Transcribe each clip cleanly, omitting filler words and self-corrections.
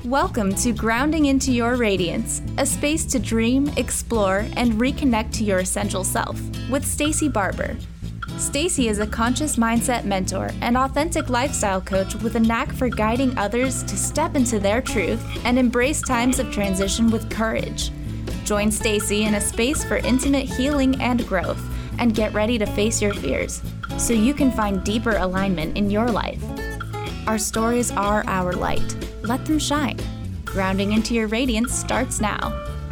Welcome to Grounding into Your Radiance, a space to dream, explore, and reconnect to your essential self with Stacey Barber. Stacey is a conscious mindset mentor and authentic lifestyle coach with a knack for guiding others to step into their truth and embrace times of transition with courage. Join Stacey in a space for intimate healing and growth, and get ready to face your fears so you can find deeper alignment in your life. Our stories are our light. Let them shine. Grounding into Your Radiance starts now.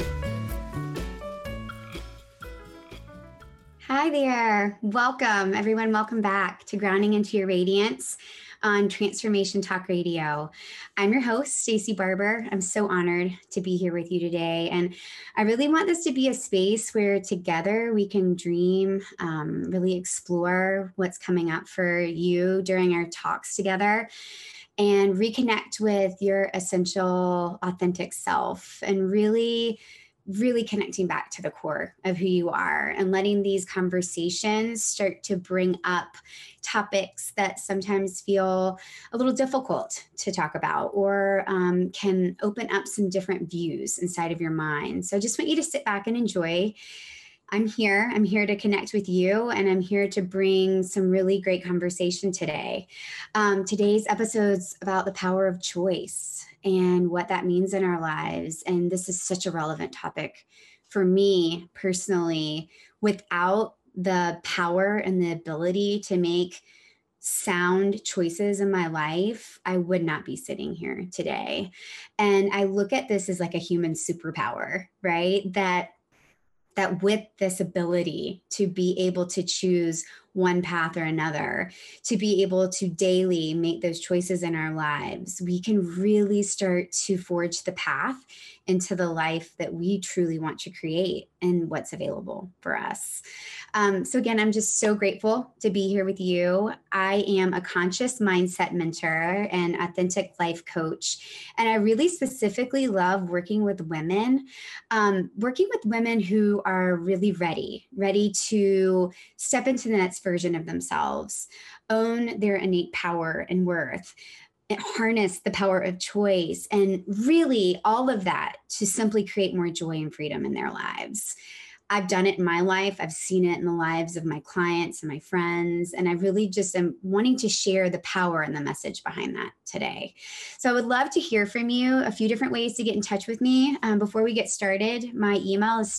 Hi there. Welcome, everyone. Welcome back to Grounding into Your Radiance on Transformation Talk Radio. I'm your host, Stacey Barber. I'm so honored to be here with you today. And I really want this to be a space where together we can dream, really explore what's coming up for you during our talks together, and reconnect with your essential, authentic self, and really connecting back to the core of who you are, and letting these conversations start to bring up topics that sometimes feel a little difficult to talk about, or can open up some different views inside of your mind. So I just want you to sit back and enjoy. I'm here to connect with you, and I'm here to bring some really great conversation today. Today's episode's about the power of choice and what that means in our lives. And this is such a relevant topic for me personally. Without the power and the ability to make sound choices in my life, I would not be sitting here today. And I look at this as like a human superpower, right? That with this ability to be able to choose one path or another, to be able to daily make those choices in our lives, we can really start to forge the path into the life that we truly want to create and what's available for us. So again, I'm just so grateful to be here with you. I am a conscious mindset mentor and authentic life coach. And I really specifically love working with women who are really ready to step into the next version of themselves, own their innate power and worth, and harness the power of choice, and really all of that to simply create more joy and freedom in their lives. I've done it in my life. I've seen it in the lives of my clients and my friends. And I really just am wanting to share the power and the message behind that today. So I would love to hear from you. A few different ways to get in touch with me. Before we get started, my email is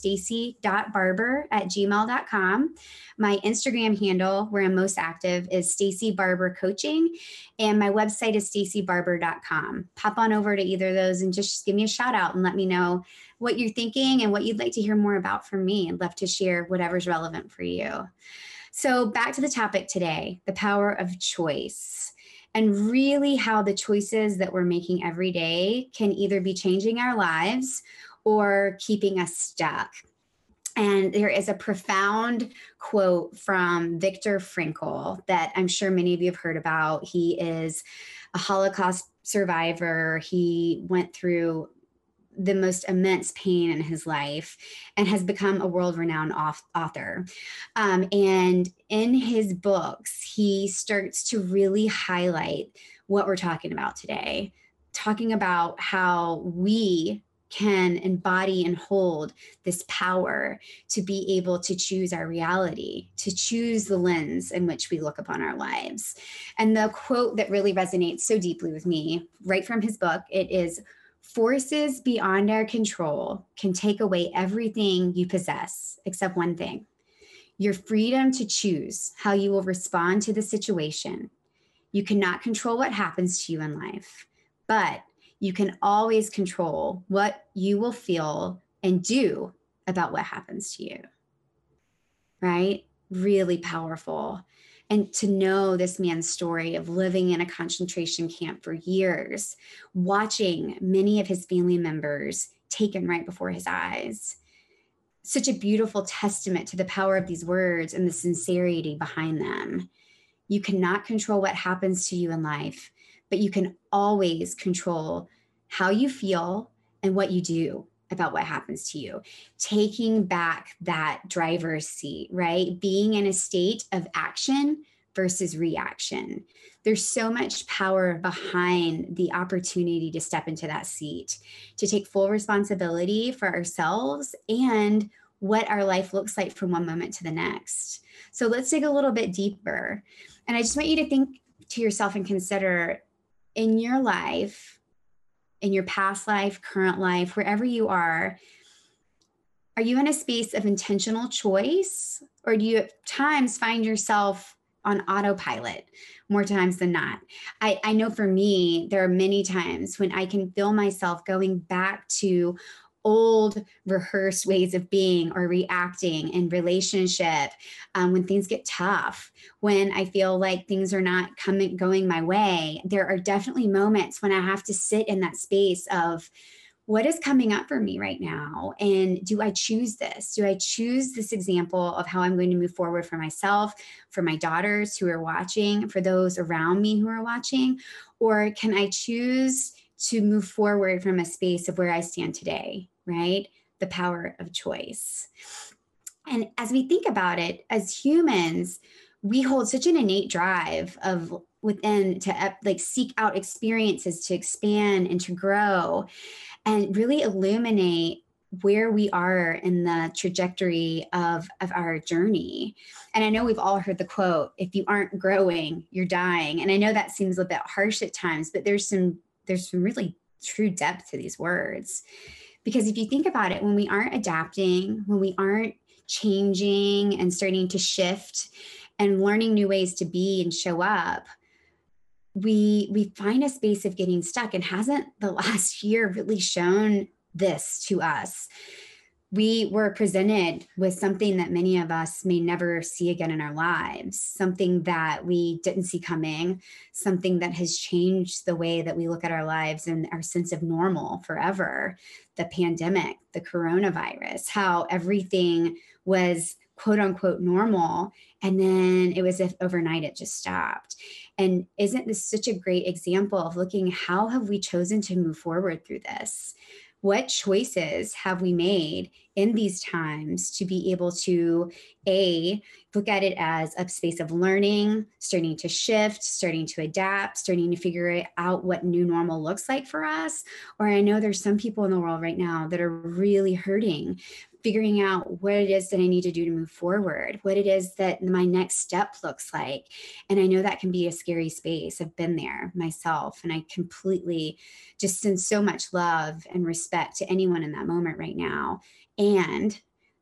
stacey.barber@gmail.com. My Instagram handle, where I'm most active, is Stacey Barber Coaching. And my website is staceybarber.com. Pop on over to either of those and just give me a shout out and let me know what you're thinking and what you'd like to hear more about from me. I'd love to share whatever's relevant for you. So back to the topic today, the power of choice, and really how the choices that we're making every day can either be changing our lives or keeping us stuck. And there is a profound quote from Viktor Frankl that I'm sure many of you have heard about. He is a Holocaust survivor. He went through the most immense pain in his life and has become a world-renowned author. And in his books, he starts to really highlight what we're talking about today, talking about how we can embody and hold this power to be able to choose our reality, to choose the lens in which we look upon our lives. And the quote that really resonates so deeply with me, right from his book, it is, "Forces beyond our control can take away everything you possess except one thing: your freedom to choose how you will respond to the situation. You cannot control what happens to you in life, but you can always control what you will feel and do about what happens to you." Right? Really powerful. And to know this man's story of living in a concentration camp for years, watching many of his family members taken right before his eyes. Such a beautiful testament to the power of these words and the sincerity behind them. You cannot control what happens to you in life, but you can always control how you feel and what you do about what happens to you. Taking back that driver's seat, right? Being in a state of action versus reaction. There's so much power behind the opportunity to step into that seat, to take full responsibility for ourselves and what our life looks like from one moment to the next. So let's dig a little bit deeper. And I just want you to think to yourself and consider, in your life, in your past life, current life, wherever you are you in a space of intentional choice, or do you at times find yourself on autopilot more times than not? I know for me, there are many times when I can feel myself going back to old rehearsed ways of being or reacting in relationship, when things get tough, when I feel like things are not going my way. There are definitely moments when I have to sit in that space of, what is coming up for me right now? And do I choose this? Do I choose this example of how I'm going to move forward for myself, for my daughters who are watching, for those around me who are watching? Or can I choose to move forward from a space of where I stand today, right? The power of choice. And as we think about it, as humans, we hold such an innate drive of within to like seek out experiences, to expand and to grow, and really illuminate where we are in the trajectory of our journey. And I know we've all heard the quote, if you aren't growing, you're dying. And I know that seems a bit harsh at times, but there's some really true depth to these words. Because if you think about it, when we aren't adapting, when we aren't changing and starting to shift and learning new ways to be and show up, we find a space of getting stuck. And hasn't the last year really shown this to us? We were presented with something that many of us may never see again in our lives, something that we didn't see coming, something that has changed the way that we look at our lives and our sense of normal forever. The pandemic, the coronavirus, how everything was quote unquote normal. And then it was as if overnight it just stopped. And isn't this such a great example of looking, how have we chosen to move forward through this? What choices have we made in these times to be able to, look at it as a space of learning, starting to shift, starting to adapt, starting to figure out what new normal looks like for us? Or I know there's some people in the world right now that are really hurting, figuring out what it is that I need to do to move forward, what it is that my next step looks like. And I know that can be a scary space. I've been there myself, and I completely just send so much love and respect to anyone in that moment right now. And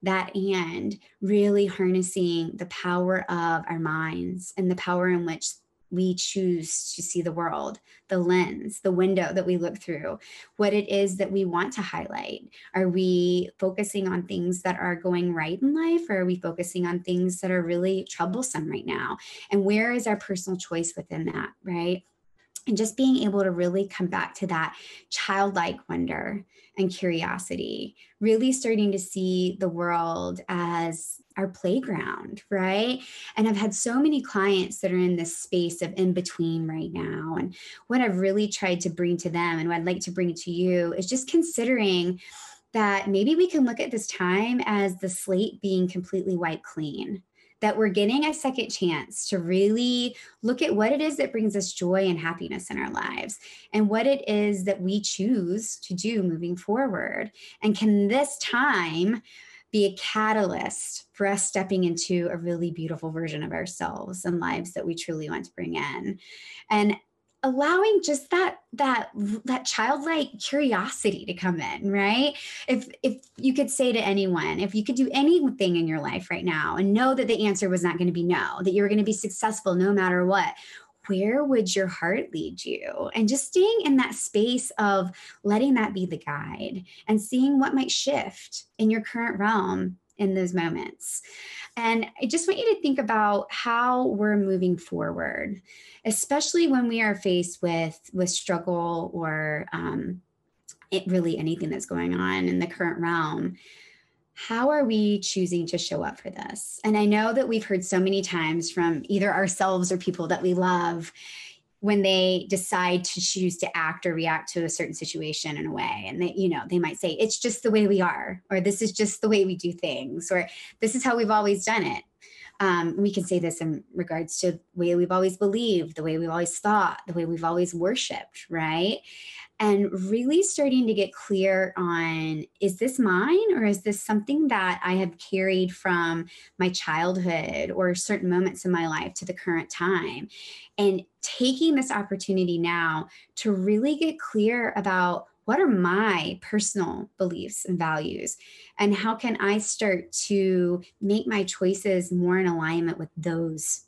really harnessing the power of our minds and the power in which we choose to see the world, the lens, the window that we look through, what it is that we want to highlight. Are we focusing on things that are going right in life, or are we focusing on things that are really troublesome right now? And where is our personal choice within that, right? And just being able to really come back to that childlike wonder and curiosity, really starting to see the world as our playground, right? And I've had so many clients that are in this space of in between right now. And what I've really tried to bring to them, and what I'd like to bring to you, is just considering that maybe we can look at this time as the slate being completely wiped clean, that we're getting a second chance to really look at what it is that brings us joy and happiness in our lives, and what it is that we choose to do moving forward. And can this time be a catalyst for us stepping into a really beautiful version of ourselves and lives that we truly want to bring in, and allowing just that childlike curiosity to come in, right? If you could say to anyone, if you could do anything in your life right now and know that the answer was not going to be no, that you're going to be successful no matter what, where would your heart lead you? And just staying in that space of letting that be the guide and seeing what might shift in your current realm in those moments. And I just want you to think about how we're moving forward, especially when we are faced with struggle or really anything that's going on in the current realm. How are we choosing to show up for this? And I know that we've heard so many times from either ourselves or people that we love, when they decide to choose to act or react to a certain situation in a way. And they might say, it's just the way we are, or this is just the way we do things, or this is how we've always done it. We can say this in regards to the way we've always believed, the way we've always thought, the way we've always worshiped, right? And really starting to get clear on, is this mine, or is this something that I have carried from my childhood or certain moments in my life to the current time? And taking this opportunity now to really get clear about, what are my personal beliefs and values, and how can I start to make my choices more in alignment with those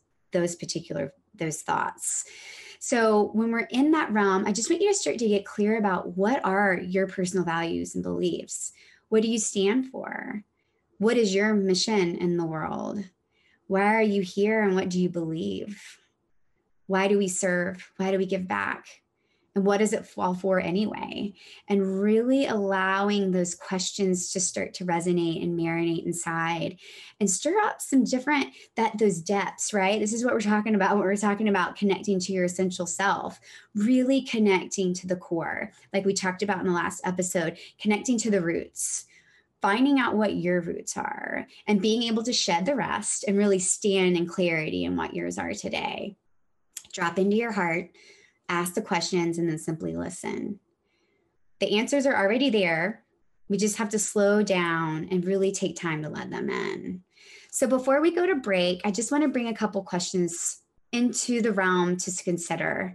thoughts. So when we're in that realm, I just want you to start to get clear about, what are your personal values and beliefs? What do you stand for? What is your mission in the world? Why are you here, and what do you believe? Why do we serve? Why do we give back? And what does it fall for anyway? And really allowing those questions to start to resonate and marinate inside, and stir up some different, those depths, right? This is what we're talking about when we're talking about connecting to your essential self, really connecting to the core. Like we talked about in the last episode, connecting to the roots, finding out what your roots are, and being able to shed the rest and really stand in clarity in what yours are today. Drop into your heart, ask the questions, and then simply listen. The answers are already there. We just have to slow down and really take time to let them in. So before we go to break, I just want to bring a couple questions into the realm to consider.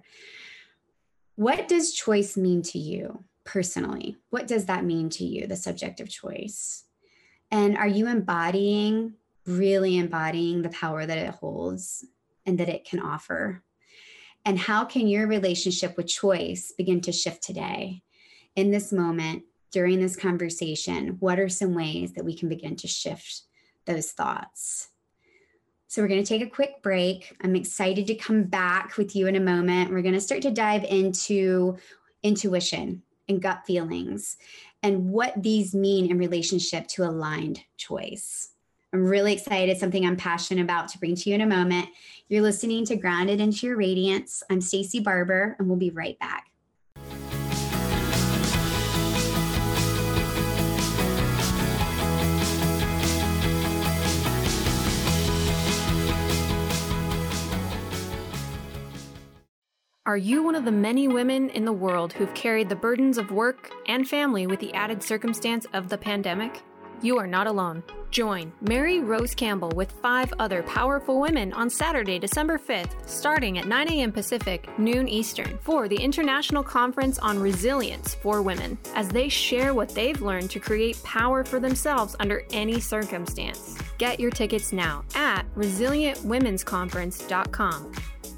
What does choice mean to you personally? What does that mean to you, the subject of choice? And are you really embodying the power that it holds and that it can offer? And how can your relationship with choice begin to shift today? In this moment, during this conversation, what are some ways that we can begin to shift those thoughts? So we're going to take a quick break. I'm excited to come back with you in a moment. We're going to start to dive into intuition and gut feelings and what these mean in relationship to aligned choice. I'm really excited, something I'm passionate about to bring to you in a moment. You're listening to Grounded into Your Radiance. I'm Stacey Barber, and we'll be right back. Are you one of the many women in the world who've carried the burdens of work and family with the added circumstance of the pandemic? You are not alone. Join Mary Rose Campbell with 5 other powerful women on Saturday, December 5th, starting at 9 a.m. Pacific, noon Eastern, for the International Conference on Resilience for Women, as they share what they've learned to create power for themselves under any circumstance. Get your tickets now at resilientwomensconference.com.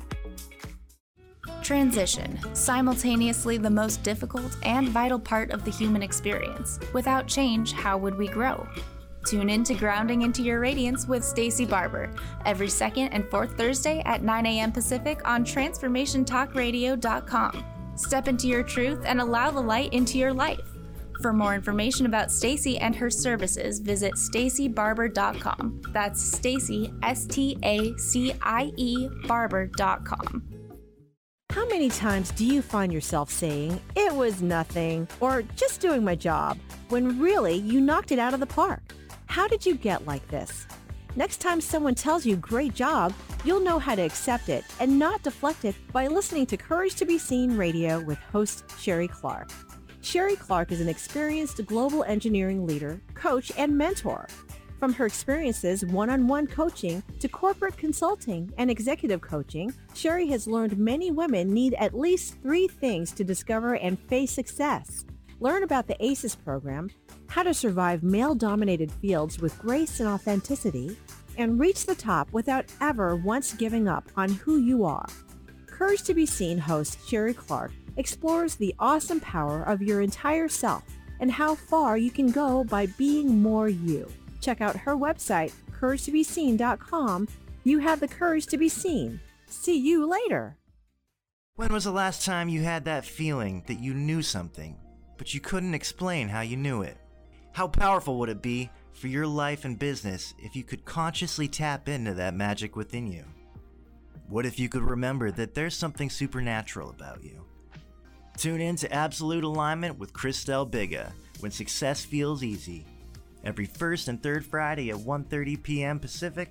Transition, simultaneously the most difficult and vital part of the human experience. Without change, how would we grow? Tune in to Grounding into Your Radiance with Stacey Barber every second and fourth Thursday at 9 a.m. Pacific on TransformationTalkRadio.com. Step into your truth and allow the light into your life. For more information about Stacey and her services, visit StaceyBarber.com. That's Stacey, STACIE Barber.com. How many times do you find yourself saying, "It was nothing," or "just doing my job," when really you knocked it out of the park? How did you get like this? Next time someone tells you "great job," you'll know how to accept it and not deflect it by listening to Courage to Be Seen Radio with host Sherry Clark. Sherry Clark is an experienced global engineering leader, coach, and mentor. From her experiences one-on-one coaching to corporate consulting and executive coaching, Sherry has learned many women need at least 3 things to discover and face success. Learn about the ACES program, how to survive male-dominated fields with grace and authenticity, and reach the top without ever once giving up on who you are. Courage to Be Seen host Sherry Clark explores the awesome power of your entire self and how far you can go by being more you. Check out her website, CourageToBeSeen.com. You have the courage to be seen. See you later. When was the last time you had that feeling that you knew something, but you couldn't explain how you knew it? How powerful would it be for your life and business if you could consciously tap into that magic within you? What if you could remember that there's something supernatural about you? Tune in to Absolute Alignment with Christelle Biga when success feels easy. Every first and third Friday at 1:30 p.m. Pacific,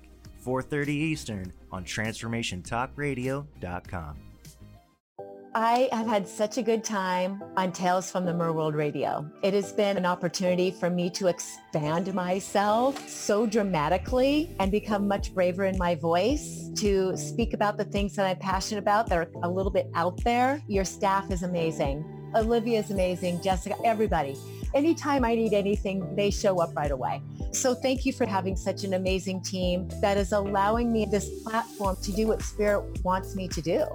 4:30 Eastern on TransformationTalkRadio.com. I have had such a good time on Tales from the Merworld Radio. It has been an opportunity for me to expand myself so dramatically and become much braver in my voice to speak about the things that I'm passionate about that are a little bit out there. Your staff is amazing. Olivia is amazing. Jessica, everybody. Anytime I need anything, they show up right away. So thank you for having such an amazing team that is allowing me this platform to do what Spirit wants me to do.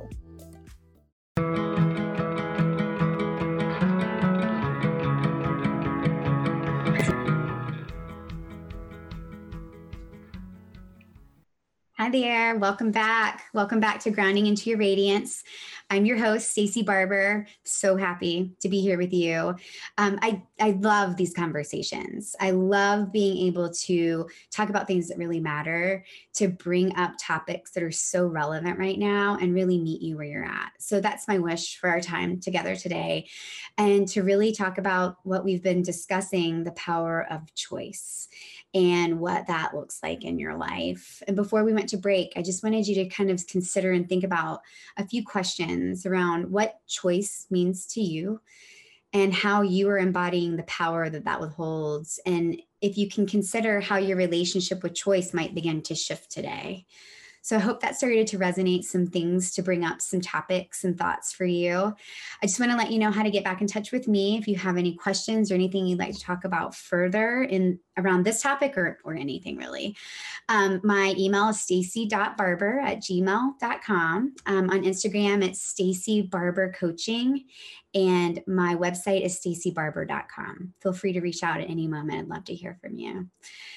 Hi there. Welcome back. Welcome back to Grounding into Your Radiance. I'm your host, Stacey Barber. So happy to be here with you. I love these conversations. I love being able to talk about things that really matter, to bring up topics that are so relevant right now and really meet you where you're at. So that's my wish for our time together today, and to really talk about what we've been discussing, the power of choice and what that looks like in your life. And before we went to break, I just wanted you to kind of consider and think about a few questions around what choice means to you and how you are embodying the power that that holds. And if you can consider how your relationship with choice might begin to shift today. So I hope that started to resonate some things, to bring up some topics and thoughts for you. I just want to let you know how to get back in touch with me if you have any questions or anything you'd like to talk about further in around this topic or anything really. My email is stacy.barber@gmail.com. On Instagram, it's Stacey Barber Coaching. And my website is stacybarber.com. Feel free to reach out at any moment. I'd love to hear from you.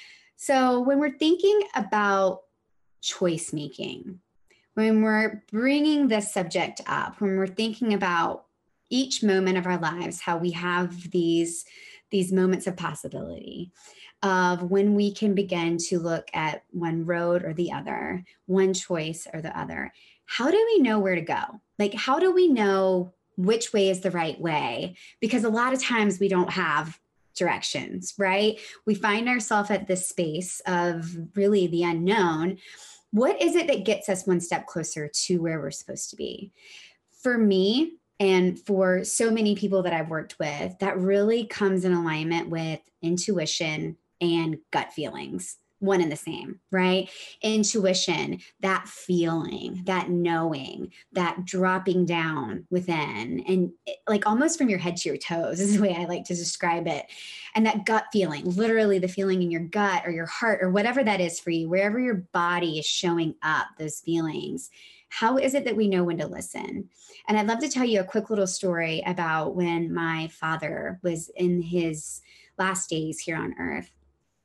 So when we're thinking about choice making, when we're bringing this subject up, when we're thinking about each moment of our lives, how we have these moments of possibility of when we can begin to look at one road or the other, one choice or the other, how do we know where to go? Like, how do we know which way is the right way? Because a lot of times we don't have directions, right? We find ourselves at this space of really the unknown. What is it that gets us one step closer to where we're supposed to be? For me, and for so many people that I've worked with, that really comes in alignment with intuition and gut feelings, one and the same, right? Intuition, that feeling, that knowing, that dropping down within, and like almost from your head to your toes is the way I like to describe it. And that gut feeling, literally the feeling in your gut or your heart or whatever that is for you, wherever your body is showing up, those feelings. How is it that we know when to listen? And I'd love to tell you a quick little story about when my father was in his last days here on earth.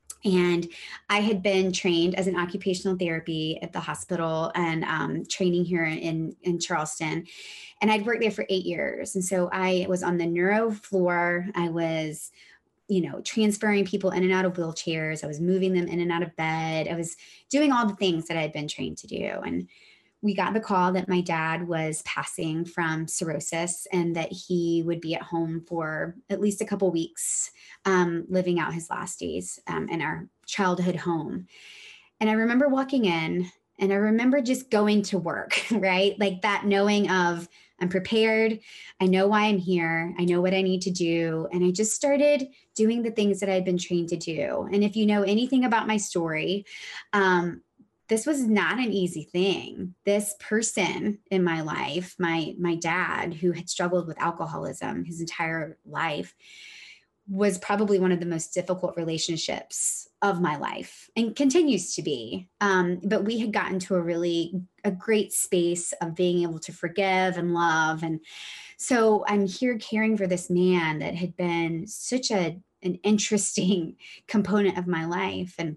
And I had been trained as an occupational therapy at the hospital and training here in Charleston. And I'd worked there for 8 years. And so I was on the neuro floor. I was, transferring people in and out of wheelchairs. I was moving them in and out of bed. I was doing all the things that I had been trained to do. And we got the call that my dad was passing from cirrhosis and that he would be at home for at least a couple weeks, living out his last days in our childhood home. And I remember walking in and I remember just going to work, right? Like that knowing of I'm prepared. I know why I'm here. I know what I need to do. And I just started doing the things that I'd been trained to do. And if you know anything about my story, this was not an easy thing. This person in my life, my dad, who had struggled with alcoholism his entire life, was probably one of the most difficult relationships of my life and continues to be. But we had gotten to a great space of being able to forgive and love. And so I'm here caring for this man that had been such an interesting component of my life. And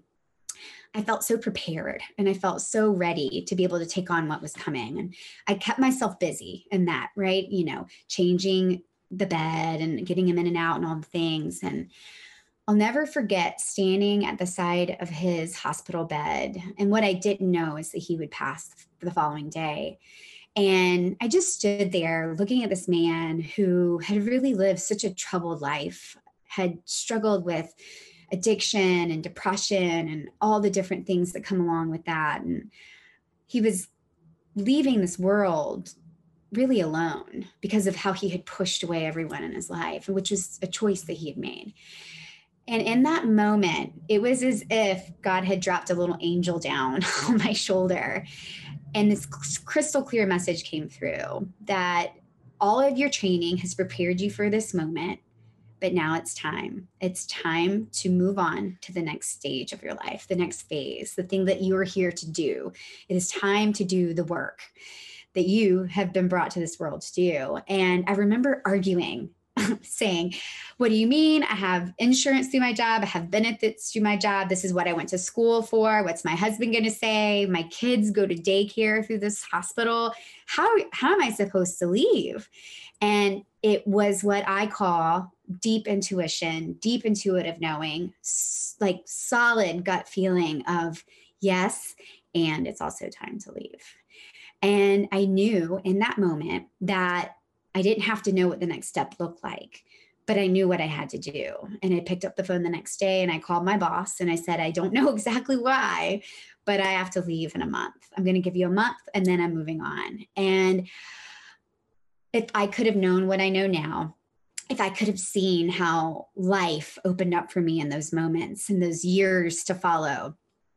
I felt so prepared and I felt so ready to be able to take on what was coming. And I kept myself busy in that, right? Changing the bed and getting him in and out and all the things. And I'll never forget standing at the side of his hospital bed. And what I didn't know is that he would pass the following day. And I just stood there looking at this man who had really lived such a troubled life, had struggled with addiction and depression and all the different things that come along with that. And he was leaving this world really alone because of how he had pushed away everyone in his life, which was a choice that he had made. And in that moment, it was as if God had dropped a little angel down on my shoulder. And this crystal clear message came through that all of your training has prepared you for this moment, but now it's time. It's time to move on to the next stage of your life, the next phase, the thing that you are here to do. It is time to do the work that you have been brought to this world to do. And I remember arguing, saying, what do you mean? I have insurance through my job. I have benefits through my job. This is what I went to school for. What's my husband going to say? My kids go to daycare through this hospital. How am I supposed to leave? And it was what I call deep intuition, deep intuitive knowing, like solid gut feeling of yes, and it's also time to leave. And I knew in that moment that I didn't have to know what the next step looked like, but I knew what I had to do. And I picked up the phone the next day and I called my boss and I said, I don't know exactly why, but I have to leave in a month. I'm going to give you a month and then I'm moving on. And if I could have known what I know now, if I could have seen how life opened up for me in those moments and those years to follow,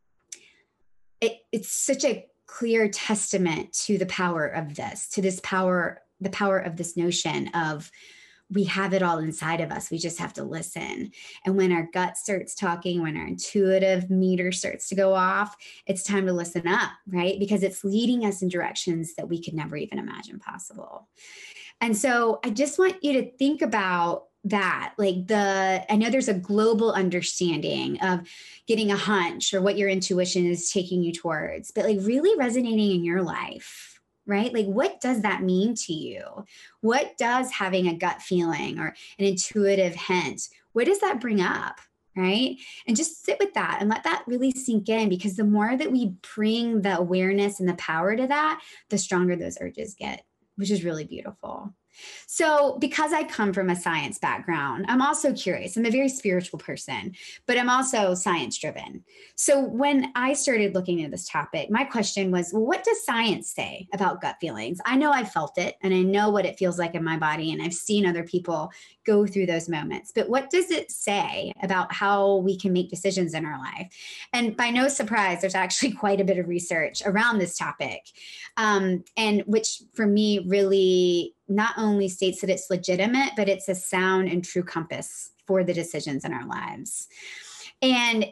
it's such a clear testament to the power of this, to this power, the power of this notion of we have it all inside of us. We just have to listen. And when our gut starts talking, when our intuitive meter starts to go off, it's time to listen up, right? Because it's leading us in directions that we could never even imagine possible. And so I just want you to think about that. Like I know there's a global understanding of getting a hunch or what your intuition is taking you towards, but like really resonating in your life. Right? Like, what does that mean to you? What does having a gut feeling or an intuitive hint, what does that bring up? Right? And just sit with that and let that really sink in, because the more that we bring the awareness and the power to that, the stronger those urges get, which is really beautiful. So because I come from a science background, I'm also curious. I'm a very spiritual person, but I'm also science driven. So when I started looking at this topic, my question was, well, what does science say about gut feelings? I know I felt it and I know what it feels like in my body, and I've seen other people go through those moments, but what does it say about how we can make decisions in our life? And by no surprise, there's actually quite a bit of research around this topic, and which for me really not only states that it's legitimate, but it's a sound and true compass for the decisions in our lives. And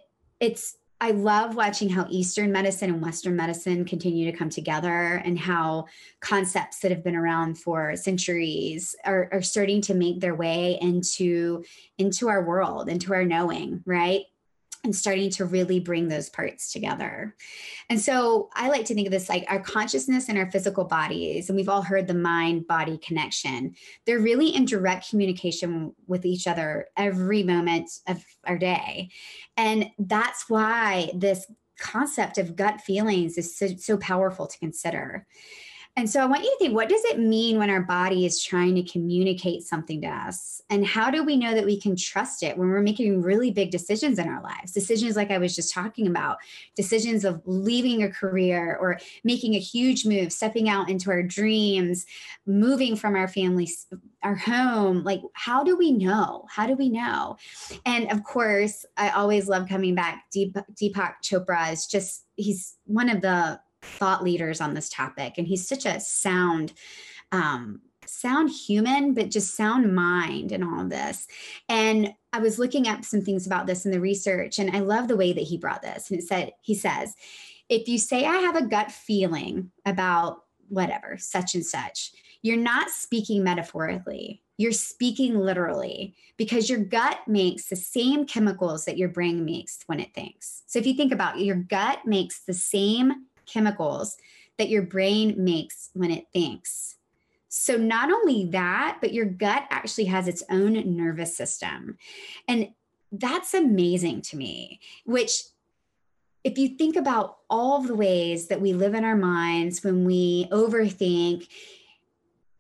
I love watching how Eastern medicine and Western medicine continue to come together, and how concepts that have been around for centuries are starting to make their way into our world, into our knowing, right? And starting to really bring those parts together. And so I like to think of this like our consciousness and our physical bodies, and we've all heard the mind-body connection. They're really in direct communication with each other every moment of our day. And that's why this concept of gut feelings is so powerful to consider. And so I want you to think, what does it mean when our body is trying to communicate something to us? And how do we know that we can trust it when we're making really big decisions in our lives? Decisions like I was just talking about, decisions of leaving a career or making a huge move, stepping out into our dreams, moving from our family, our home. Like, how do we know? How do we know? And of course, I always love coming back. Deepak Chopra is he's one of the thought leaders on this topic. And he's such a sound human, but just sound mind in all of this. And I was looking up some things about this in the research, and I love the way that he brought this. And he says, if you say I have a gut feeling about whatever, such and such, you're not speaking metaphorically. You're speaking literally, because your gut makes the same chemicals that your brain makes when it thinks. So if you think about it, your gut makes the same chemicals that your brain makes when it thinks. So not only that, but your gut actually has its own nervous system. And that's amazing to me, which if you think about all of the ways that we live in our minds when we overthink,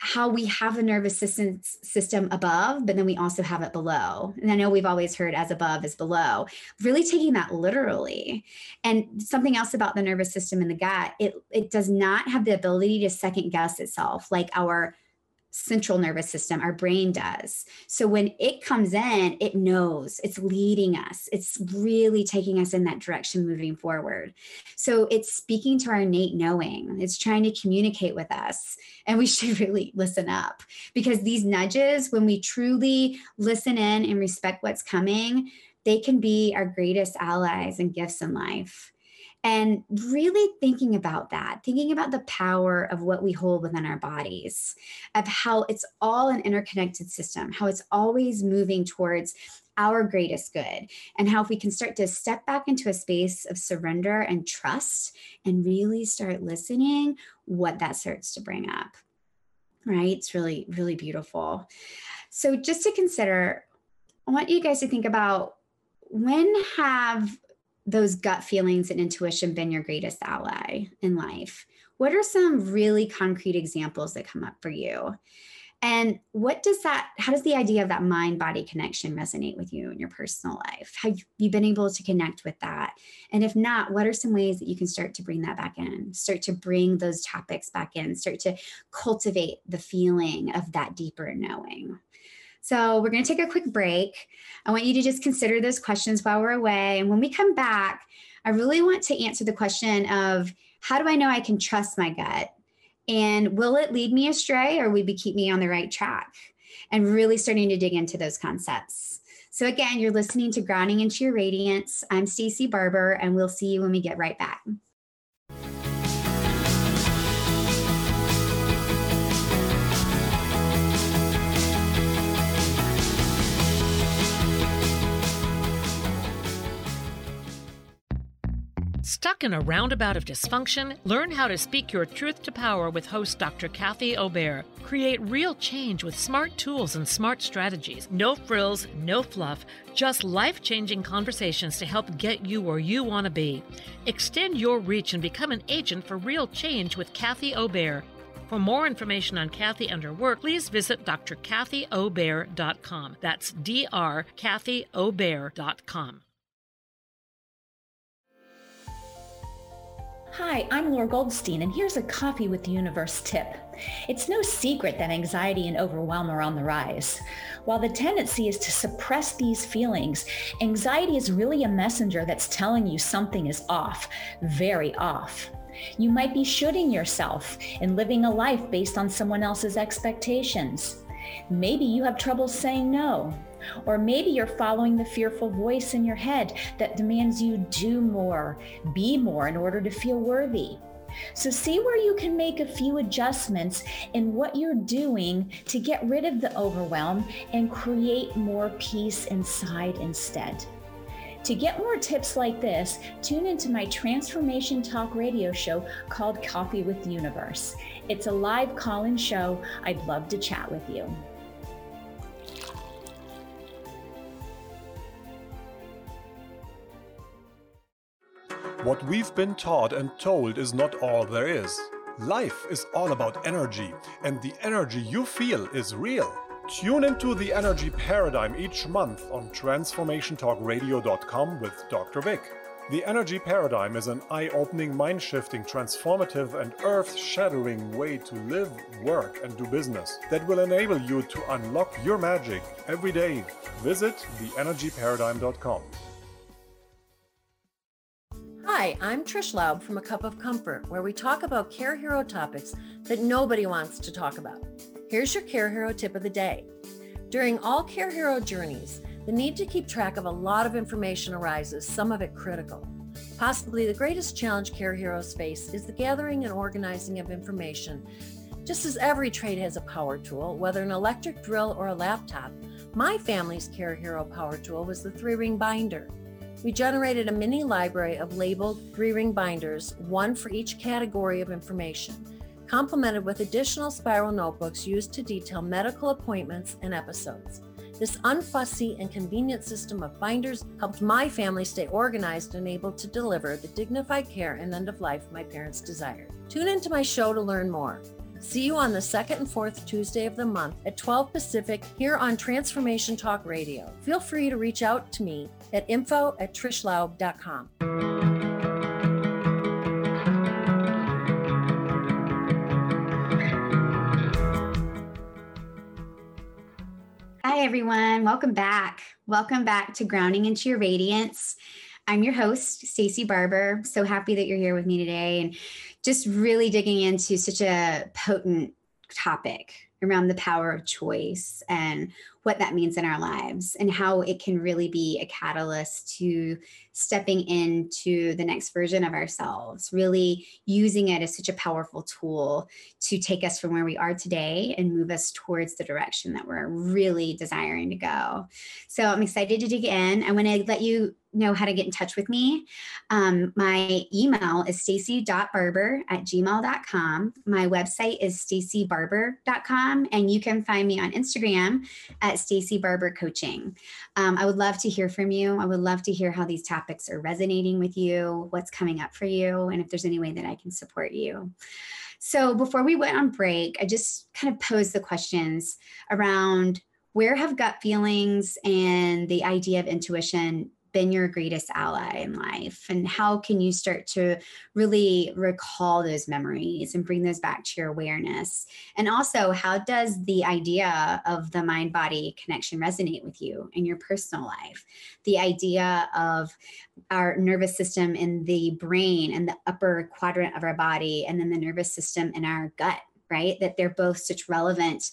how we have the nervous system above, but then we also have it below. And I know we've always heard as above is below, really taking that literally. And something else about the nervous system in the gut, it does not have the ability to second guess itself like our central nervous system, our brain does. So when it comes in, it knows, it's leading us. It's really taking us in that direction moving forward. So it's speaking to our innate knowing. It's trying to communicate with us. And we should really listen up, because these nudges, when we truly listen in and respect what's coming, they can be our greatest allies and gifts in life. And really thinking about that, thinking about the power of what we hold within our bodies, of how it's all an interconnected system, how it's always moving towards our greatest good, and how if we can start to step back into a space of surrender and trust and really start listening, what that starts to bring up, right? It's really, really beautiful. So just to consider, I want you guys to think about, when have those gut feelings and intuition been your greatest ally in life? What are some really concrete examples that come up for you? And how does the idea of that mind-body connection resonate with you in your personal life? Have you been able to connect with that? And if not, what are some ways that you can start to bring that back in, start to bring those topics back in, start to cultivate the feeling of that deeper knowing? So we're going to take a quick break. I want you to just consider those questions while we're away. And when we come back, I really want to answer the question of, how do I know I can trust my gut? And will it lead me astray, or will it keep me on the right track? And really starting to dig into those concepts. So again, you're listening to Grounding into Your Radiance. I'm Stacey Barber, and we'll see you when we get right back. Stuck in a roundabout of dysfunction? Learn how to speak your truth to power with host Dr. Kathy Obear. Create real change with smart tools and smart strategies. No frills, no fluff, just life-changing conversations to help get you where you want to be. Extend your reach and become an agent for real change with Kathy Obear. For more information on Kathy and her work, please visit drkathyobear.com. That's drkathyobear.com. Hi, I'm Laura Goldstein, and here's a Coffee with the Universe tip. It's no secret that anxiety and overwhelm are on the rise. While the tendency is to suppress these feelings, anxiety is really a messenger that's telling you something is off, very off. You might be shooting yourself and living a life based on someone else's expectations. Maybe you have trouble saying no. Or maybe you're following the fearful voice in your head that demands you do more, be more in order to feel worthy. So see where you can make a few adjustments in what you're doing to get rid of the overwhelm and create more peace inside instead. To get more tips like this, tune into my Transformation Talk radio show called Coffee with the Universe. It's a live call-in show. I'd love to chat with you. What we've been taught and told is not all there is. Life is all about energy, and the energy you feel is real. Tune into the Energy Paradigm each month on TransformationTalkRadio.com with Dr. Vic. The Energy Paradigm is an eye-opening, mind-shifting, transformative, and earth-shattering way to live, work, and do business that will enable you to unlock your magic every day. Visit theenergyparadigm.com. Hi, I'm Trish Laub from A Cup of Comfort, where we talk about Care Hero topics that nobody wants to talk about. Here's your Care Hero tip of the day. During all Care Hero journeys, the need to keep track of a lot of information arises, some of it critical. Possibly the greatest challenge Care Heroes face is the gathering and organizing of information. Just as every trade has a power tool, whether an electric drill or a laptop, my family's Care Hero power tool was the 3-ring binder. We generated a mini library of labeled 3-ring binders, one for each category of information, complemented with additional spiral notebooks used to detail medical appointments and episodes. This unfussy and convenient system of binders helped my family stay organized and able to deliver the dignified care and end of life my parents desired. Tune into my show to learn more. See you on the second and fourth Tuesday of the month at 12 Pacific here on Transformation Talk Radio. Feel free to reach out to me at info@trishlaub.com. Hi, everyone. Welcome back. Welcome back to Grounding into Your Radiance. I'm your host, Stacey Barber. So happy that you're here with me today and just really digging into such a potent topic around the power of choice and what that means in our lives and how it can really be a catalyst to stepping into the next version of ourselves, really using it as such a powerful tool to take us from where we are today and move us towards the direction that we're really desiring to go. So I'm excited to dig in. I want to let you know how to get in touch with me. My email is stacy.barber@gmail.com. My website is stacybarber.com, and you can find me on Instagram at Stacey Barber Coaching. I would love to hear from you. I would love to hear how these topics are resonating with you, what's coming up for you, and if there's any way that I can support you. So before we went on break, I just kind of posed the questions around where have gut feelings and the idea of intuition been your greatest ally in life? And how can you start to really recall those memories and bring those back to your awareness? And also, how does the idea of the mind-body connection resonate with you in your personal life? The idea of our nervous system in the brain and the upper quadrant of our body, and then the nervous system in our gut, right? That they're both such relevant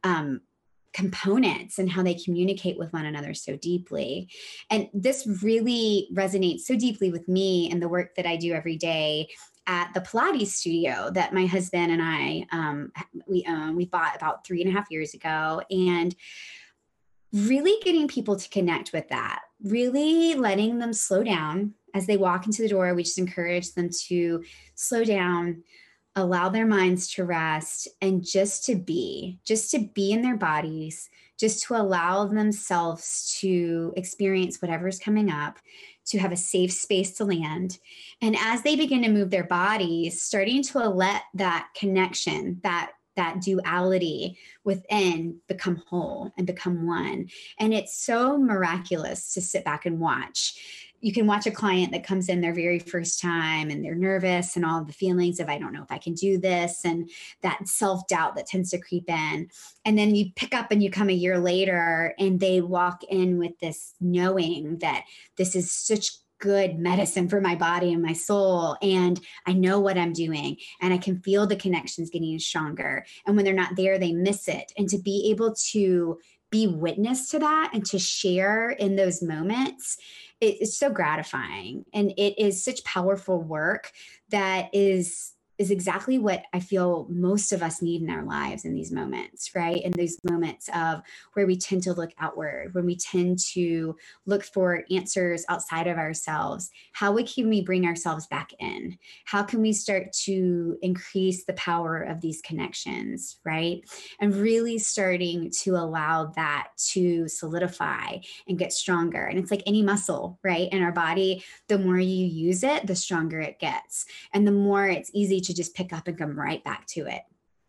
components and how they communicate with one another so deeply. And this really resonates so deeply with me and the work that I do every day at the Pilates studio that my husband and I, we bought about 3.5 years ago, and really getting people to connect with that, really letting them slow down as they walk into the door. We just encourage them to slow down, allow their minds to rest, and just to be in their bodies, just to allow themselves to experience whatever's coming up, to have a safe space to land. And as they begin to move their bodies, starting to let that connection, that duality within become whole and become one. And it's so miraculous to sit back and watch. You can watch a client that comes in their very first time and they're nervous and all the feelings of, I don't know if I can do this, and that self-doubt that tends to creep in. And then you pick up and you come a year later and they walk in with this knowing that this is such good medicine for my body and my soul. And I know what I'm doing, and I can feel the connections getting stronger. And when they're not there, they miss it. And to be able to be witness to that and to share in those moments, it's so gratifying. And it is such powerful work that is exactly what I feel most of us need in our lives in these moments, right? In these moments of where we tend to look outward, when we tend to look for answers outside of ourselves. How can we bring ourselves back in? How can we start to increase the power of these connections, right? And really starting to allow that to solidify and get stronger. And it's like any muscle, right? In our body, the more you use it, the stronger it gets. And the more it's easy to just pick up and come right back to it.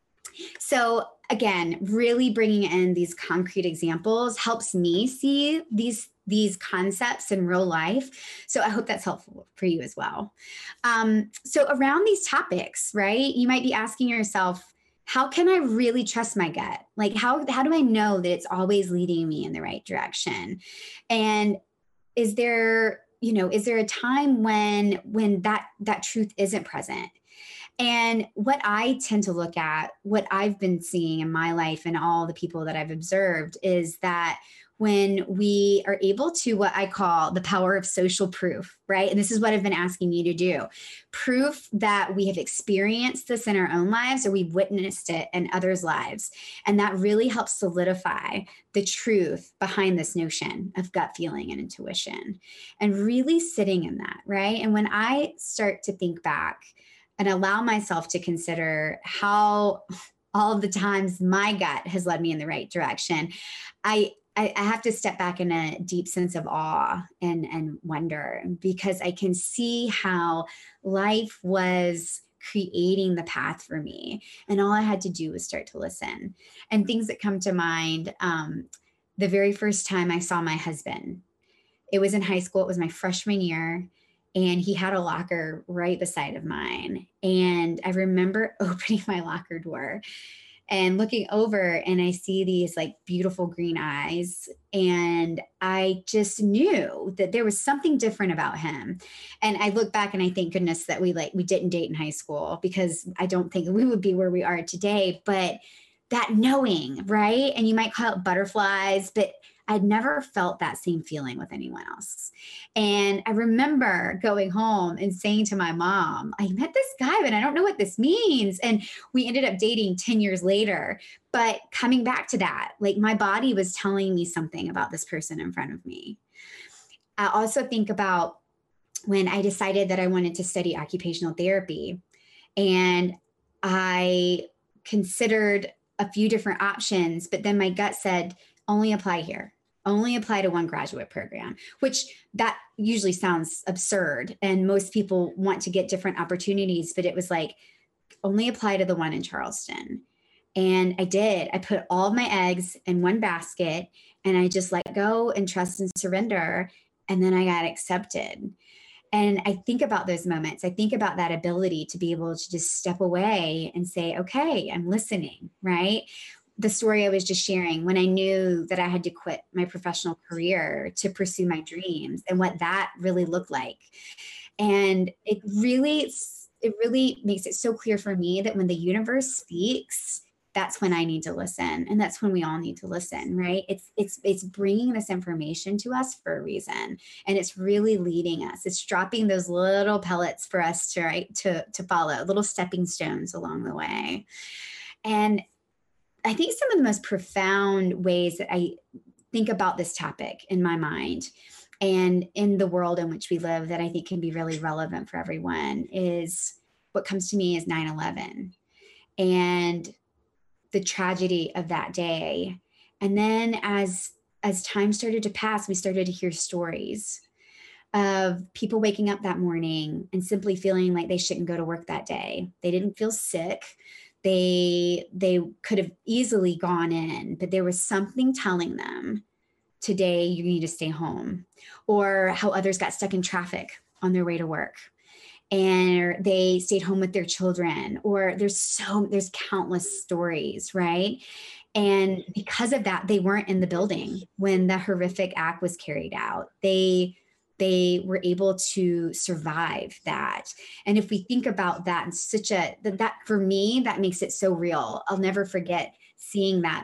So again, really bringing in these concrete examples helps me see these concepts in real life. So I hope that's helpful for you as well. So around these topics, right, you might be asking yourself, how can I really trust my gut? Like, how do I know that it's always leading me in the right direction? And is there a time when that truth isn't present? And what I tend to look at, what I've been seeing in my life and all the people that I've observed, is that when we are able to, what I call the power of social proof, right? And this is what I've been asking you to do. Proof that we have experienced this in our own lives, or we've witnessed it in others' lives. And that really helps solidify the truth behind this notion of gut feeling and intuition, and really sitting in that, right? And when I start to think back and allow myself to consider how all of the times my gut has led me in the right direction, I have to step back in a deep sense of awe and wonder, because I can see how life was creating the path for me. And all I had to do was start to listen. And things that come to mind, the very first time I saw my husband, it was in high school. It was my freshman year. And he had a locker right beside of mine. And I remember opening my locker door and looking over, and I see these like beautiful green eyes. And I just knew that there was something different about him. And I look back and I thank goodness that we didn't date in high school, because I don't think we would be where we are today. But that knowing, right? And you might call it butterflies, but I'd never felt that same feeling with anyone else. And I remember going home and saying to my mom, I met this guy, but I don't know what this means. And we ended up dating 10 years later. But coming back to that, like my body was telling me something about this person in front of me. I also think about when I decided that I wanted to study occupational therapy, and I considered a few different options, but then my gut said, only apply here. Only apply to one graduate program, which that usually sounds absurd. And most people want to get different opportunities, but it was like, only apply to the one in Charleston. And I did. I put all of my eggs in one basket, and I just let go and trust and surrender. And then I got accepted. And I think about those moments. I think about that ability to be able to just step away and say, okay, I'm listening, right? The story I was just sharing, when I knew that I had to quit my professional career to pursue my dreams, and what that really looked like. And it really makes it so clear for me that when the universe speaks, that's when I need to listen. And that's when we all need to listen, right? It's bringing this information to us for a reason. And it's really leading us. It's dropping those little pellets for us to follow, little stepping stones along the way. And I think some of the most profound ways that I think about this topic in my mind and in the world in which we live that I think can be really relevant for everyone is what comes to me is 9/11 and the tragedy of that day. And then as time started to pass, we started to hear stories of people waking up that morning and simply feeling like they shouldn't go to work that day. They didn't feel sick. They could have easily gone in, but there was something telling them, today you need to stay home. Or how others got stuck in traffic on their way to work and they stayed home with their children. Or there's countless stories, right? And because of that, they weren't in the building when the horrific act was carried out. They were able to survive that. And if we think about that in that for me, that makes it so real. I'll never forget seeing that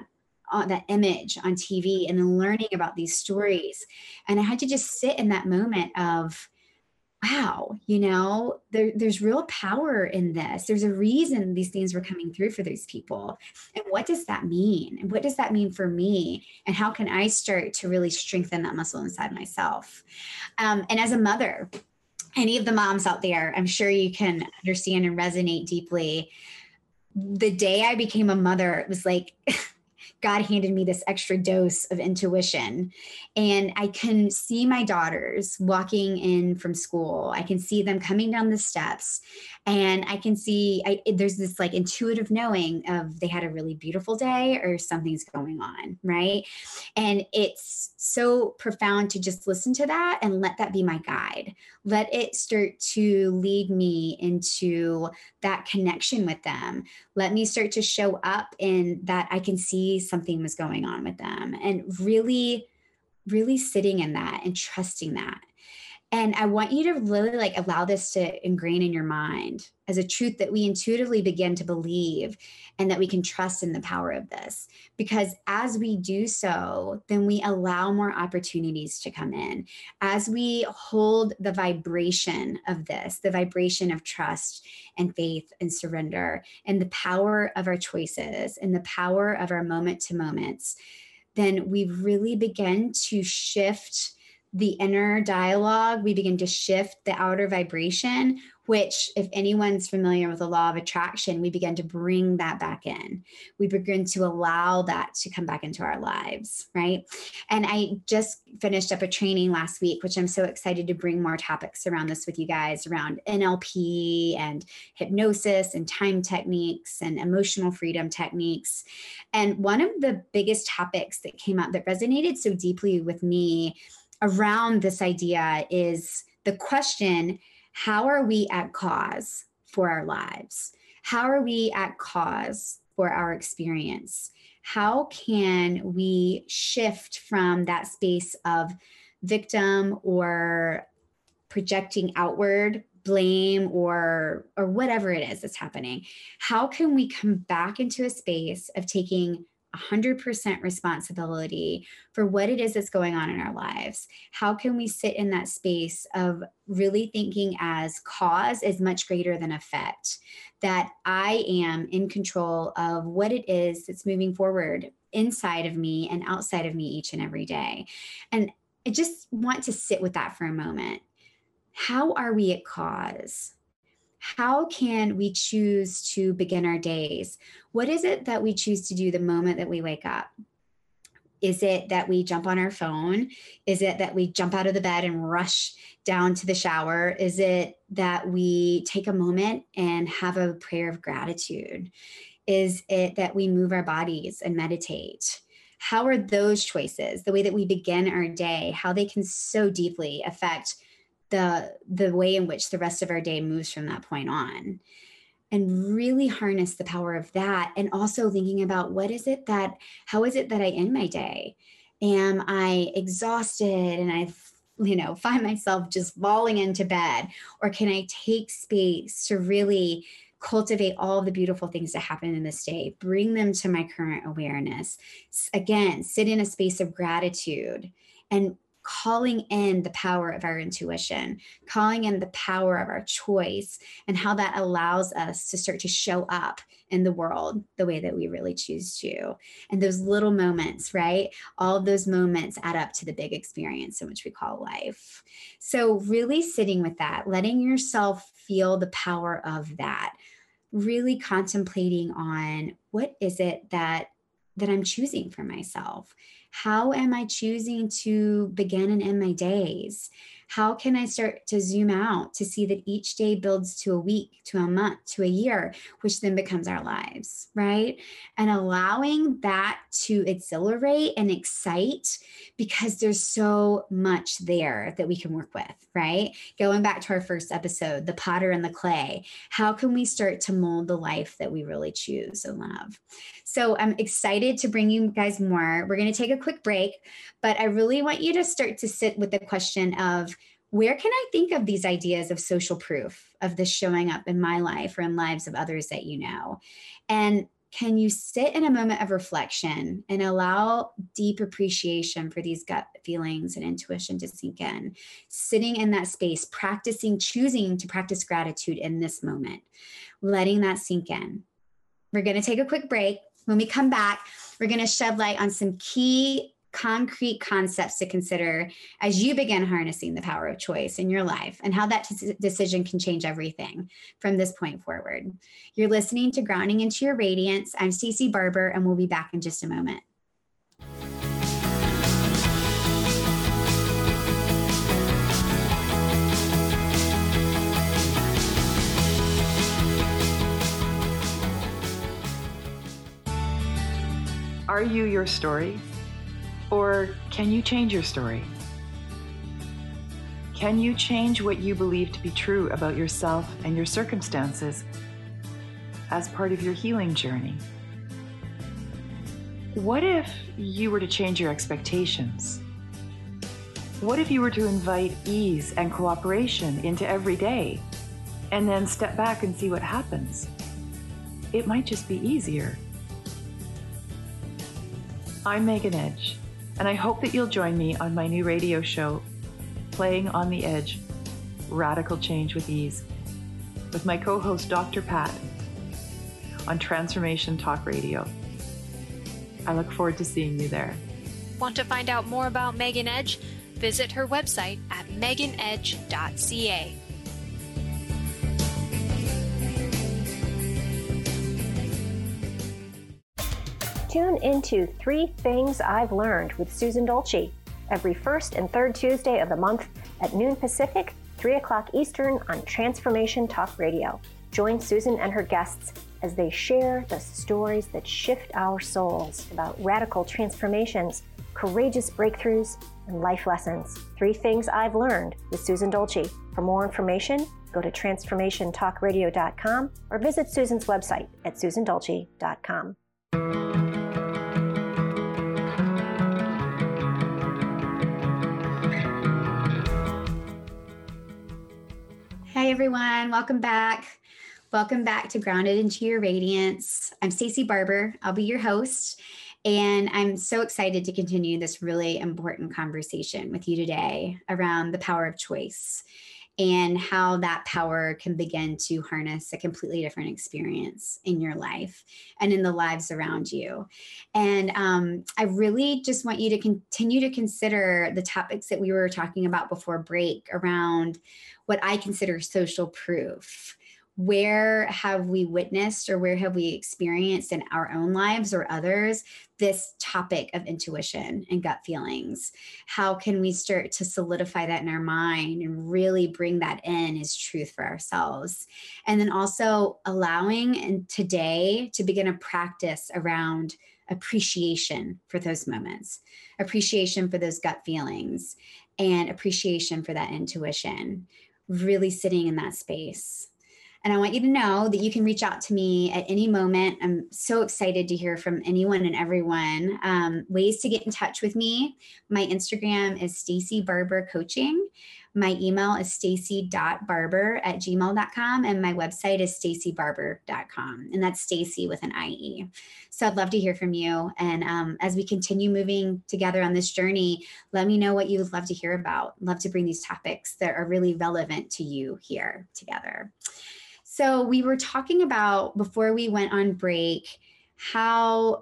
image on TV and then learning about these stories. And I had to just sit in that moment of, wow, there's real power in this. There's a reason these things were coming through for these people. And what does that mean? And what does that mean for me? And how can I start to really strengthen that muscle inside myself? And as a mother, any of the moms out there, I'm sure you can understand and resonate deeply. The day I became a mother, it was like God handed me this extra dose of intuition. And I can see my daughters walking in from school. I can see them coming down the steps. And I can see there's this like intuitive knowing of they had a really beautiful day or something's going on, right? And it's so profound to just listen to that and let that be my guide. Let it start to lead me into that connection with them. Let me start to show up in that I can see something was going on with them, and really, really sitting in that and trusting that. And I want you to really allow this to ingrain in your mind as a truth that we intuitively begin to believe, and that we can trust in the power of this. Because as we do so, then we allow more opportunities to come in. As we hold the vibration of this, the vibration of trust and faith and surrender, and the power of our choices and the power of our moment to moments, then we really begin to shift the inner dialogue. We begin to shift the outer vibration, which, if anyone's familiar with the law of attraction, we begin to bring that back in. We begin to allow that to come back into our lives, right? And I just finished up a training last week, which I'm so excited to bring more topics around this with you guys, around NLP and hypnosis and time techniques and emotional freedom techniques. And one of the biggest topics that came up that resonated so deeply with me around this idea is the question, how are we at cause for our lives? How are we at cause for our experience? How can we shift from that space of victim or projecting outward blame or whatever it is that's happening? How can we come back into a space of taking 100% responsibility for what it is that's going on in our lives? How can we sit in that space of really thinking as cause is much greater than effect, that I am in control of what it is that's moving forward inside of me and outside of me each and every day? And I just want to sit with that for a moment. How are we at cause? How can we choose to begin our days? What is it that we choose to do the moment that we wake up? Is it that we jump on our phone? Is it that we jump out of the bed and rush down to the shower? Is it that we take a moment and have a prayer of gratitude? Is it that we move our bodies and meditate? How are those choices, the way that we begin our day, how they can so deeply affect the way in which the rest of our day moves from that point on? And really harness the power of that. And also thinking about how is it that I end my day? Am I exhausted and I find myself just falling into bed? Or can I take space to really cultivate all of the beautiful things that happen in this day, bring them to my current awareness? Again, sit in a space of gratitude and calling in the power of our intuition, calling in the power of our choice, and how that allows us to start to show up in the world the way that we really choose to. And those little moments, right? All of those moments add up to the big experience in which we call life. So really sitting with that, letting yourself feel the power of that, really contemplating on what is it that I'm choosing for myself? How am I choosing to begin and end my days? How can I start to zoom out to see that each day builds to a week, to a month, to a year, which then becomes our lives, right? And allowing that to exhilarate and excite, because there's so much there that we can work with, right? Going back to our first episode, the potter and the clay, how can we start to mold the life that we really choose and love? So I'm excited to bring you guys more. We're going to take a quick break, but I really want you to start to sit with the question of, where can I think of these ideas of social proof of this showing up in my life or in lives of others that you know? And can you sit in a moment of reflection and allow deep appreciation for these gut feelings and intuition to sink in? Sitting in that space, choosing to practice gratitude in this moment, letting that sink in. We're going to take a quick break. When we come back, we're going to shed light on some key concrete concepts to consider as you begin harnessing the power of choice in your life, and how that decision can change everything from this point forward. You're listening to Grounding into Your Radiance. I'm Stacey Barber, and we'll be back in just a moment. Are you your story? Or can you change your story? Can you change what you believe to be true about yourself and your circumstances as part of your healing journey? What if you were to change your expectations? What if you were to invite ease and cooperation into every day and then step back and see what happens? It might just be easier. I'm Megan Edge, and I hope that you'll join me on my new radio show, Playing on the Edge, Radical Change with Ease, with my co-host Dr. Pat on Transformation Talk Radio. I look forward to seeing you there. Want to find out more about Megan Edge? Visit her website at meganedge.ca. Tune into 3 Things I've Learned with Susan Dolce every first and third Tuesday of the month at noon Pacific, 3 o'clock Eastern on Transformation Talk Radio. Join Susan and her guests as they share the stories that shift our souls about radical transformations, courageous breakthroughs, and life lessons. 3 Things I've Learned with Susan Dolce. For more information, go to transformationtalkradio.com or visit Susan's website at susandolce.com. Hi, everyone. Welcome back. Welcome back to Grounded into Your Radiance. I'm Stacey Barber. I'll be your host. And I'm so excited to continue this really important conversation with you today around the power of choice and how that power can begin to harness a completely different experience in your life and in the lives around you. And I really just want you to continue to consider the topics that we were talking about before break around what I consider social proof. Where have we witnessed or where have we experienced in our own lives or others this topic of intuition and gut feelings? How can we start to solidify that in our mind and really bring that in as truth for ourselves? And then also allowing today to begin a practice around appreciation for those moments, appreciation for those gut feelings, and appreciation for that intuition, really sitting in that space. And I want you to know that you can reach out to me at any moment. I'm so excited to hear from anyone and everyone. Ways to get in touch with me. My Instagram is Stacey Barber Coaching. My email is stacy.barber@gmail.com. And my website is staceybarber.com. And that's Stacey with an IE. So I'd love to hear from you. And as we continue moving together on this journey, let me know what you would love to hear about. I'd love to bring these topics that are really relevant to you here together. So we were talking about, before we went on break, how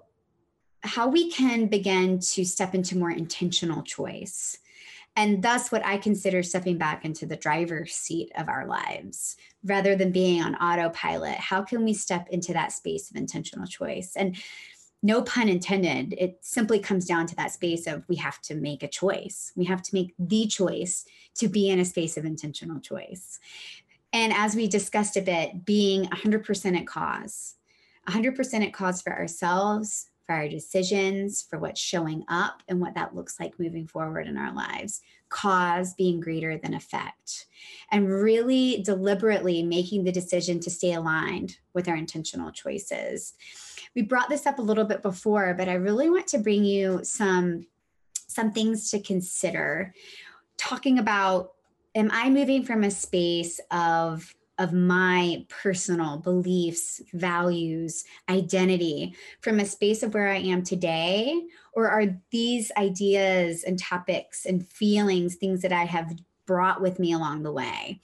we can begin to step into more intentional choice. And thus what I consider stepping back into the driver's seat of our lives, rather than being on autopilot. How can we step into that space of intentional choice? And no pun intended, it simply comes down to that space of we have to make a choice. We have to make the choice to be in a space of intentional choice. And as we discussed a bit, being 100% at cause, 100% at cause for ourselves, for our decisions, for what's showing up and what that looks like moving forward in our lives. Cause being greater than effect. And really deliberately making the decision to stay aligned with our intentional choices. We brought this up a little bit before, but I really want to bring you some things to consider. Talking about, am I moving from a space of my personal beliefs, values, identity, from a space of where I am today? Or are these ideas and topics and feelings things that I have brought with me along the way?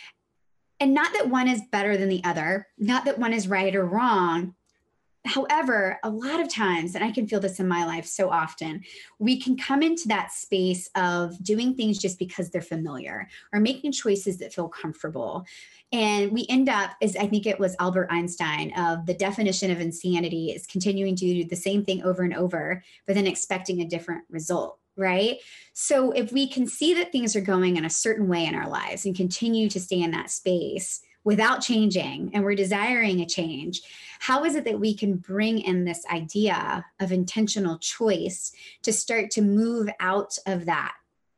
And not that one is better than the other, not that one is right or wrong. However, a lot of times, and I can feel this in my life so often, we can come into that space of doing things just because they're familiar or making choices that feel comfortable. And we end up, as I think it was Albert Einstein, of the definition of insanity is continuing to do the same thing over and over, but then expecting a different result, right? So if we can see that things are going in a certain way in our lives and continue to stay in that space without changing, and we're desiring a change, how is it that we can bring in this idea of intentional choice to start to move out of that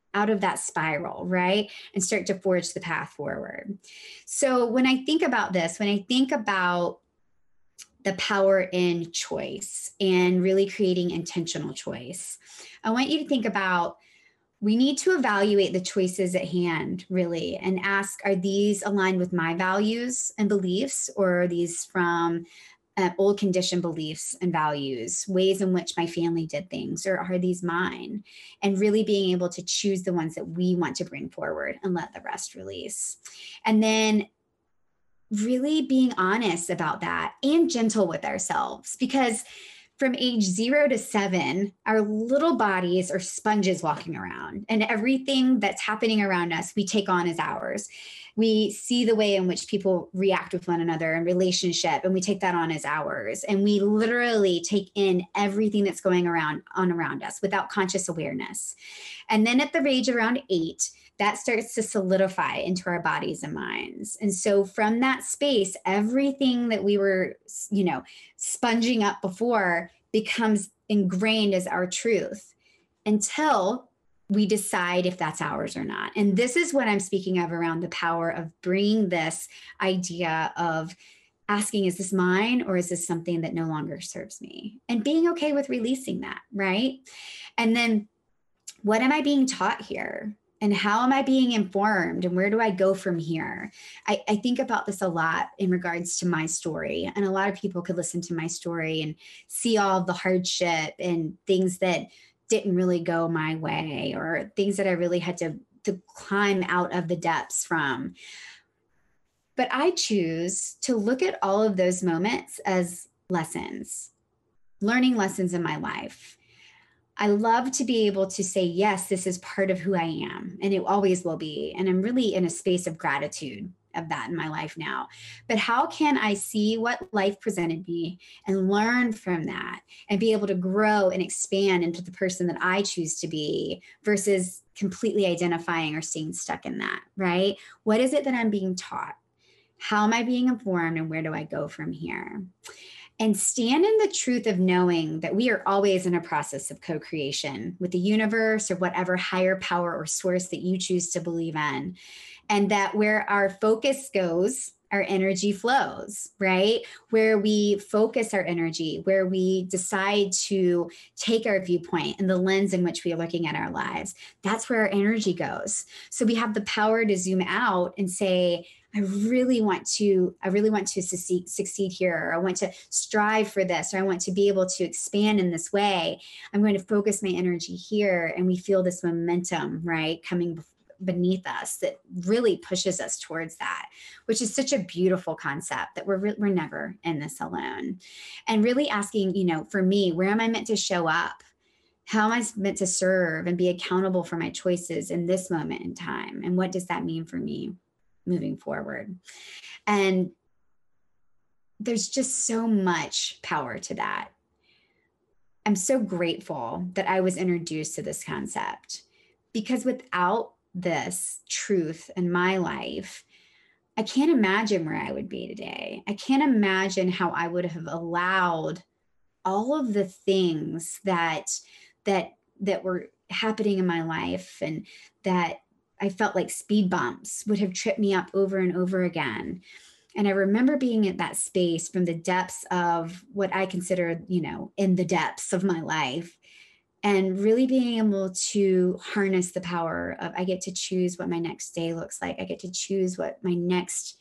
spiral, right? And start to forge the path forward. So when I think about this, when I think about the power in choice and really creating intentional choice, I want you to think about, we need to evaluate the choices at hand, really, and ask, are these aligned with my values and beliefs, or are these from old conditioned beliefs and values, ways in which my family did things, or are these mine? And really being able to choose the ones that we want to bring forward and let the rest release. And then really being honest about that and gentle with ourselves, because from age 0 to 7, our little bodies are sponges walking around, and everything that's happening around us, we take on as ours. We see the way in which people react with one another in relationship, and we take that on as ours. And we literally take in everything that's going around us without conscious awareness. And then at the age around 8, that starts to solidify into our bodies and minds. And so from that space, everything that we were, sponging up before becomes ingrained as our truth until we decide if that's ours or not. And this is what I'm speaking of around the power of bringing this idea of asking, is this mine or is this something that no longer serves me? And being okay with releasing that, right? And then what am I being taught here? And how am I being informed? And where do I go from here? I think about this a lot in regards to my story. And a lot of people could listen to my story and see all the hardship and things that didn't really go my way, or things that I really had to climb out of the depths from. But I choose to look at all of those moments as lessons, learning lessons in my life. I love to be able to say, yes, this is part of who I am, and it always will be. And I'm really in a space of gratitude of that in my life now. But how can I see what life presented me and learn from that and be able to grow and expand into the person that I choose to be versus completely identifying or staying stuck in that, right? What is it that I'm being taught? How am I being informed, and where do I go from here? And stand in the truth of knowing that we are always in a process of co-creation with the universe or whatever higher power or source that you choose to believe in. And that where our focus goes, our energy flows, right? Where we focus our energy, where we decide to take our viewpoint and the lens in which we are looking at our lives, that's where our energy goes. So we have the power to zoom out and say, I really want to succeed here, or I want to strive for this, or I want to be able to expand in this way. I'm going to focus my energy here. And we feel this momentum, right, coming beneath us that really pushes us towards that, which is such a beautiful concept that we're never in this alone. And really asking, for me, where am I meant to show up? How am I meant to serve and be accountable for my choices in this moment in time? And what does that mean for me moving forward? And there's just so much power to that. I'm so grateful that I was introduced to this concept, because without this truth in my life, I can't imagine where I would be today. I can't imagine how I would have allowed all of the things that were happening in my life, and that I felt like speed bumps would have tripped me up over and over again. And I remember being at that space from the depths of what I consider, in the depths of my life, and really being able to harness the power of, I get to choose what my next day looks like. I get to choose what my next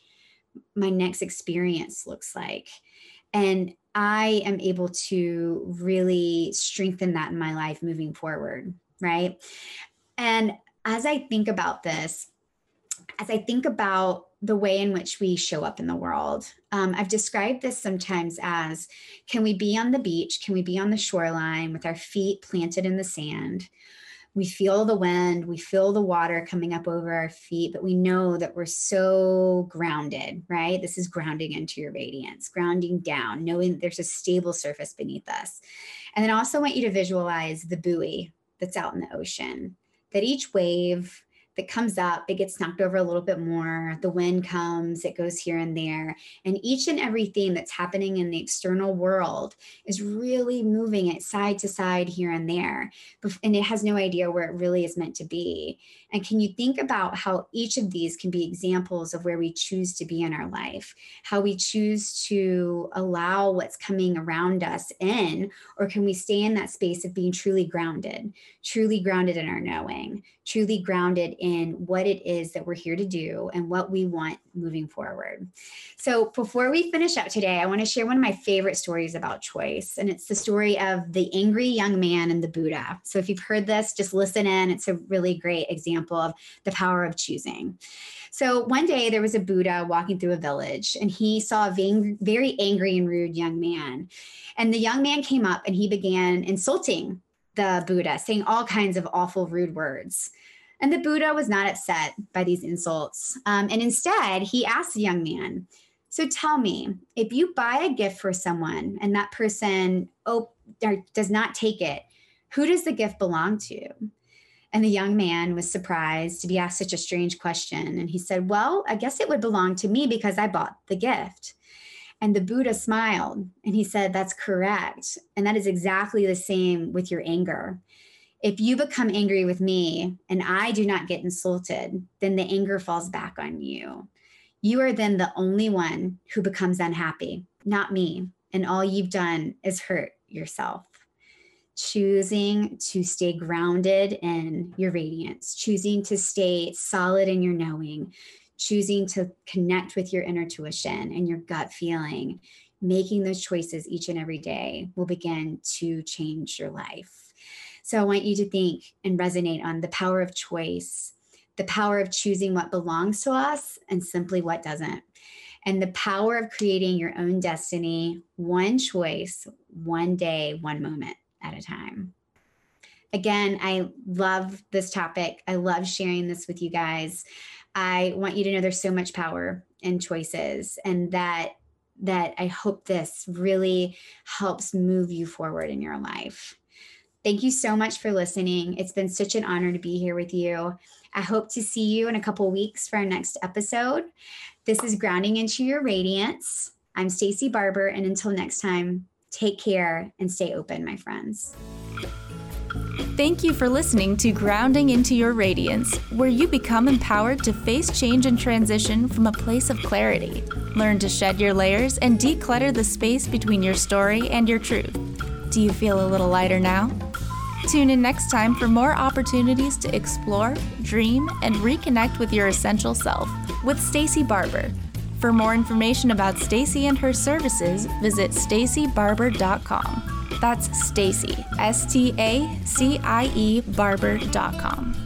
experience looks like. And I am able to really strengthen that in my life moving forward, right? And as I think about this, as I think about the way in which we show up in the world, I've described this sometimes as, can we be on the beach? Can we be on the shoreline with our feet planted in the sand? We feel the wind, we feel the water coming up over our feet, but we know that we're so grounded, right? This is grounding into your radiance, grounding down, knowing that there's a stable surface beneath us. And then I also want you to visualize the buoy that's out in the ocean, that each wave that comes up, it gets knocked over a little bit more. The wind comes, it goes here and there. And each and everything that's happening in the external world is really moving it side to side here and there. And it has no idea where it really is meant to be. And can you think about how each of these can be examples of where we choose to be in our life, how we choose to allow what's coming around us in, or can we stay in that space of being truly grounded in our knowing, truly grounded in what it is that we're here to do and what we want moving forward. So before we finish up today, I want to share one of my favorite stories about choice. And it's the story of the angry young man and the Buddha. So if you've heard this, just listen in. It's a really great example of the power of choosing. So one day there was a Buddha walking through a village, and he saw a very angry and rude young man. And the young man came up and he began insulting the Buddha, saying all kinds of awful, rude words. And the Buddha was not upset by these insults. And instead, he asked the young man, so tell me, if you buy a gift for someone and that person does not take it, who does the gift belong to? And the young man was surprised to be asked such a strange question. And he said, well, I guess it would belong to me because I bought the gift. And the Buddha smiled and he said, that's correct. And that is exactly the same with your anger. If you become angry with me and I do not get insulted, then the anger falls back on you. You are then the only one who becomes unhappy, not me. And all you've done is hurt yourself. Choosing to stay grounded in your radiance, choosing to stay solid in your knowing, choosing to connect with your inner tuition and your gut feeling, making those choices each and every day will begin to change your life. So I want you to think and resonate on the power of choice, the power of choosing what belongs to us and simply what doesn't, and the power of creating your own destiny, one choice, one day, one moment at a time. Again, I love this topic. I love sharing this with you guys. I want you to know there's so much power in choices, and that I hope this really helps move you forward in your life. Thank you so much for listening. It's been such an honor to be here with you. I hope to see you in a couple weeks for our next episode. This is Grounding into Your Radiance. I'm Stacey Barber, and until next time, take care and stay open, my friends. Thank you for listening to Grounding into Your Radiance, where you become empowered to face change and transition from a place of clarity. Learn to shed your layers and declutter the space between your story and your truth. Do you feel a little lighter now? Tune in next time for more opportunities to explore, dream, and reconnect with your essential self with Stacey Barber. For more information about Stacey and her services, visit staceybarber.com. That's Stacey, STACIE Barber.com.